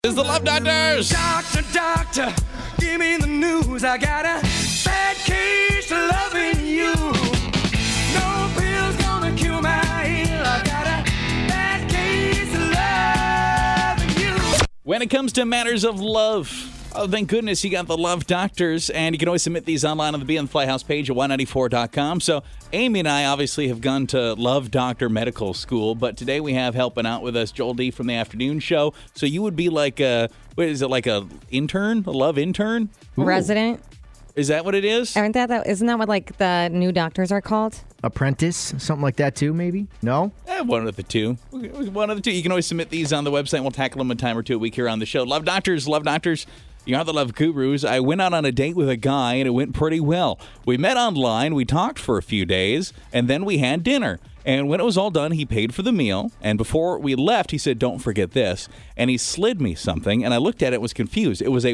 Is the Love Doctors. Doctor, give me the news. I got a bad case of loving you. No pill's gonna cure my ill. I got a bad case of loving you. When it comes to matters of love, oh, thank goodness you got the Love Doctors, and you can always submit these online on the Be on the Fly House page at 194.com. So Amy and I obviously have gone to Love Doctor Medical School, but today we have helping out with us Joel D from the afternoon show. So you would be like a, what is it, like a intern, a love intern? Ooh. Resident. Is that what it is? Isn't that what like the new doctors are called? Apprentice, something like that too, maybe? No? One of the two. One of the two. You can always submit these on the website, and we'll tackle them a time or two a week here on the show. Love Doctors, Love Doctors. You are the love gurus. I went out on a date with a guy, and it went pretty well. We met online, we talked for a few days, and then we had dinner. And when it was all done, he paid for the meal. And before we left, he said, "Don't forget this." And he slid me something, and I looked at it and was confused. It was a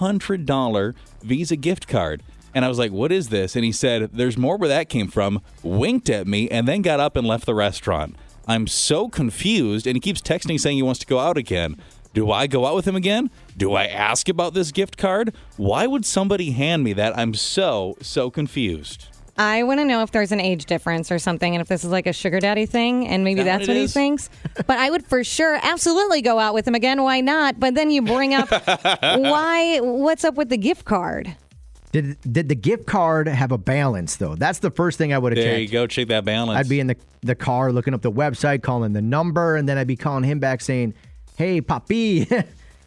$100 Visa gift card. And I was like, "What is this?" And he said, "There's more where that came from," winked at me, and then got up and left the restaurant. I'm so confused, and he keeps texting saying he wants to go out again. Do I go out with him again? Do I ask about this gift card? Why would somebody hand me that? I'm so confused. I want to know if there's an age difference or something, and if this is like a sugar daddy thing, and maybe that's what he thinks. But I would for sure absolutely go out with him again. Why not? But then you bring up, what's up with the gift card? Did the gift card have a balance, though? That's the first thing I would have checked. There you go. Check that balance. I'd be in the car looking up the website, calling the number, and then I'd be calling him back saying, "Hey, papi,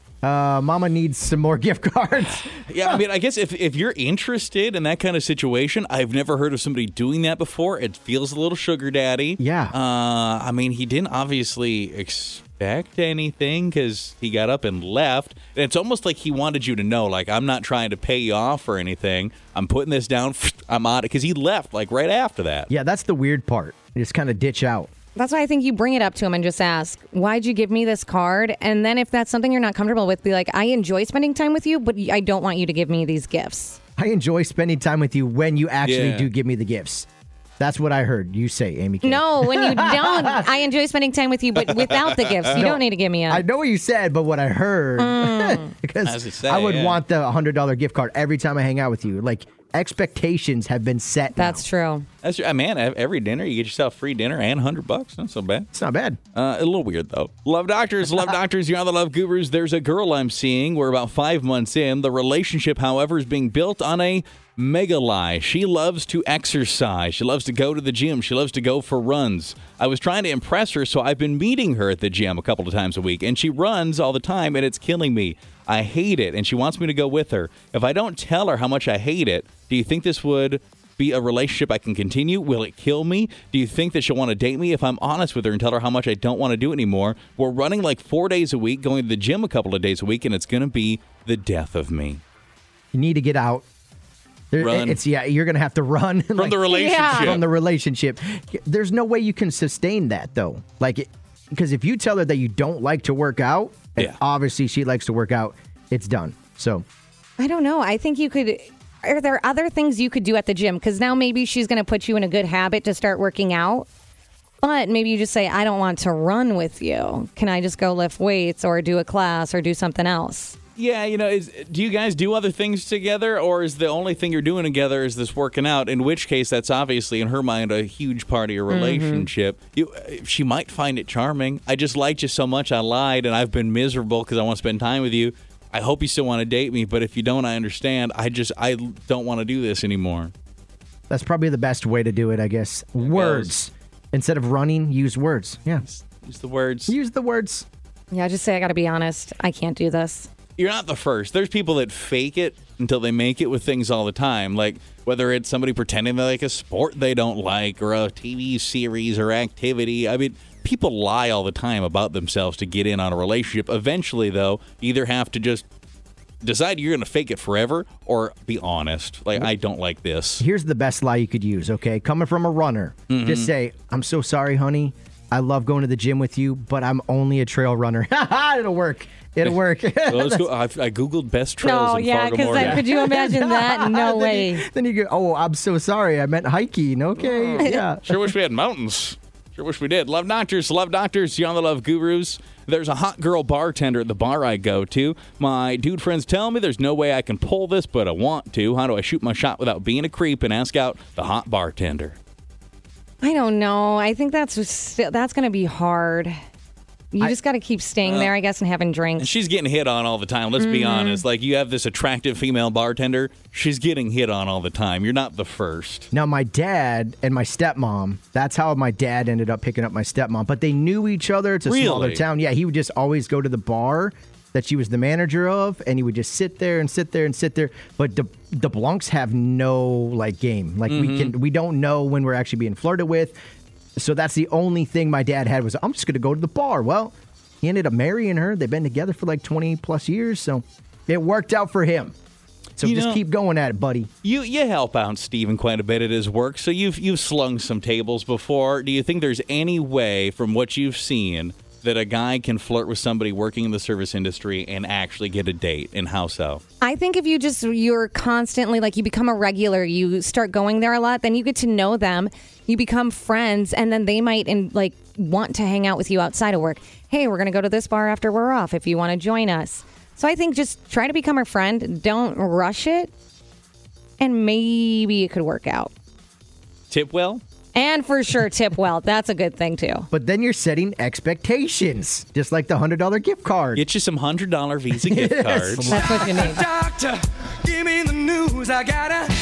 Mama needs some more gift cards." Yeah, I mean, I guess if you're interested in that kind of situation, I've never heard of somebody doing that before. It feels a little sugar daddy. Yeah. I mean, he didn't obviously expect anything because he got up and left. And it's almost like he wanted you to know, like, I'm not trying to pay you off or anything. I'm putting this down. I'm out. Because he left, like, right after that. Yeah, that's the weird part. You just kind of ditch out. That's why I think you bring it up to him and just ask, "Why'd you give me this card?" And then if that's something you're not comfortable with, be like, "I enjoy spending time with you, but I don't want you to give me these gifts." I enjoy spending time with you when you actually do give me the gifts. That's what I heard you say, Amy K. No, when you don't. I enjoy spending time with you, but without the gifts. You don't need to give me I know what you said, but what I heard, because I would want the $100 gift card every time I hang out with you. Like, expectations have been set now. That's true. That's man. Every dinner you get yourself free dinner and $100. Not so bad. It's not bad. A little weird though. Love Doctors, Love Doctors. You are the love gurus. There's a girl I'm seeing. We're about 5 months in. The relationship, however, is being built on a mega lie. She loves to exercise. She loves to go to the gym. She loves to go for runs. I was trying to impress her, so I've been meeting her at the gym a couple of times a week, and she runs all the time, and it's killing me. I hate it, and she wants me to go with her. If I don't tell her how much I hate it, do you think this would be a relationship I can continue? Will it kill me? Do you think that she'll want to date me if I'm honest with her and tell her how much I don't want to do anymore? We're running like 4 days a week, going to the gym a couple of days a week, and it's going to be the death of me. You need to get out. Run. You're going to have to run. From the relationship. Yeah. From the relationship. There's no way you can sustain that, though. Because if you tell her that you don't like to work out, and obviously she likes to work out, it's done. So I don't know. I think you could. Are there other things you could do at the gym? Because now maybe she's going to put you in a good habit to start working out. But maybe you just say, "I don't want to run with you. Can I just go lift weights or do a class or do something else?" Yeah, do you guys do other things together, or is the only thing you're doing together is this working out? In which case, that's obviously, in her mind, a huge part of your relationship. She might find it charming. I just liked you so much, I lied, and I've been miserable because I want to spend time with you. I hope you still want to date me, but if you don't, I understand. I don't want to do this anymore. That's probably the best way to do it, I guess. Words. Instead of running, use words. Yeah. Use the words. Use the words. Yeah, just say, "I got to be honest. I can't do this." You're not the first. There's people that fake it until they make it with things all the time. Like whether it's somebody pretending they like a sport they don't like or a TV series or activity. I mean, people lie all the time about themselves to get in on a relationship. Eventually, though, you either have to just decide you're going to fake it forever or be honest. Like, I don't like this. Here's the best lie you could use, okay? Coming from a runner, just say, "I'm so sorry, honey. I love going to the gym with you, but I'm only a trail runner." It'll work. It'll work. Well, let's go. I Googled best trails in Fargo, Moorhead. Could you imagine that? No way. Then you go, "Oh, I'm so sorry. I meant hiking." Okay, yeah. Sure wish we had mountains. Sure wish we did. Love Doctors, you're on the Love Gurus. There's a hot girl bartender at the bar I go to. My dude friends tell me there's no way I can pull this, but I want to. How do I shoot my shot without being a creep and ask out the hot bartender? I don't know. I think that's going to be hard. You just got to keep staying there, I guess, and having drinks. And she's getting hit on all the time. Let's be honest. Like, you have this attractive female bartender. She's getting hit on all the time. You're not the first. Now, my dad and my stepmom, that's how my dad ended up picking up my stepmom. But they knew each other. It's a smaller town. Yeah, he would just always go to the bar that she was the manager of, and he would just sit there and sit there and sit there. But the Blunks have no, like, game. Like, we don't know when we're actually being flirted with. So that's the only thing my dad had was, I'm just going to go to the bar. Well, he ended up marrying her. They've been together for like 20 plus years. So it worked out for him. So just keep going at it, buddy. You help out Steven quite a bit at his work. So you've slung some tables before. Do you think there's any way from what you've seen that a guy can flirt with somebody working in the service industry and actually get a date? And how so? I think if you're constantly, like, you become a regular, you start going there a lot, then you get to know them, you become friends, and then they might want to hang out with you outside of work. Hey, we're going to go to this bar after we're off if you want to join us. So I think just try to become a friend. Don't rush it. And maybe it could work out. Tip well? And for sure, tip well. That's a good thing, too. But then you're setting expectations, just like the $100 gift card. Get you some $100 Visa gift cards. That's what you need. Doctor, give me the news. I got a